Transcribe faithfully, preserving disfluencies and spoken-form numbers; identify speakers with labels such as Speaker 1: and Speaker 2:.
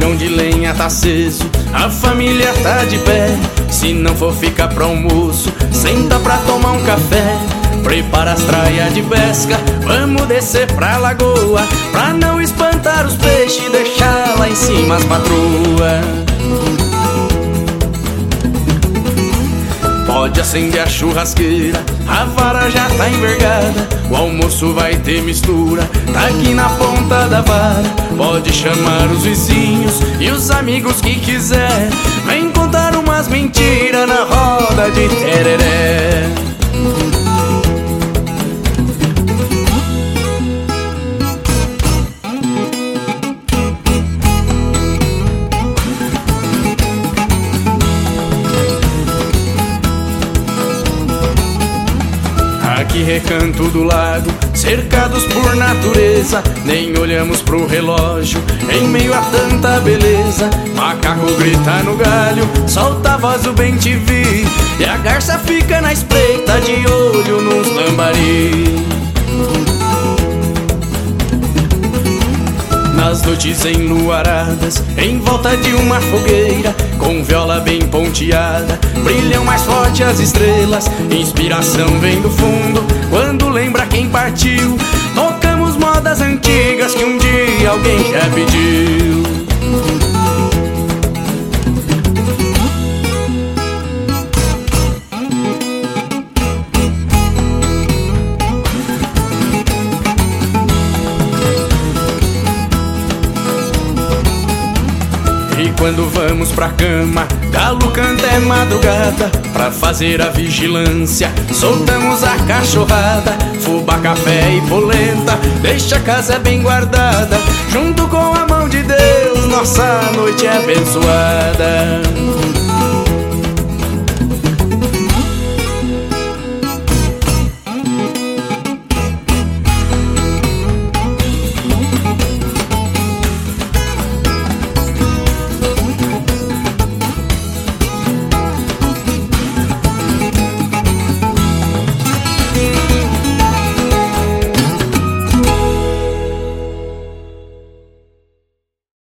Speaker 1: fogão de lenha tá aceso, a família tá de pé. Se não for ficar pro almoço, senta pra tomar um café. Prepara as traias de pesca, vamos descer pra lagoa, pra não espantar os peixes e deixar lá em cima as patroas. Pode acender a churrasqueira, a vara já tá envergada, o almoço vai ter mistura, tá aqui na ponta da vara. Pode chamar os vizinhos e os amigos que quiser, vem contar umas mentiras na roda de tereré. Aqui recanto do lago, cercados por natureza, nem olhamos pro relógio, em meio a tanta beleza. Macaco grita no galho, solta a voz do bem te vi, e a garça fica na espreita, de olho nos lambari. Nas noites enluaradas, em volta de uma fogueira, com viola bem ponteada, brilham mais forte as estrelas. Inspiração vem do fundo, quando lembra quem partiu. Tocamos modas antigas que um dia alguém já pediu. E quando vamos pra cama, galo canta é madrugada, pra fazer a vigilância, soltamos a cachorrada. Fubá, café e polenta, deixa a casa bem guardada, junto com a mão de Deus, nossa noite é abençoada.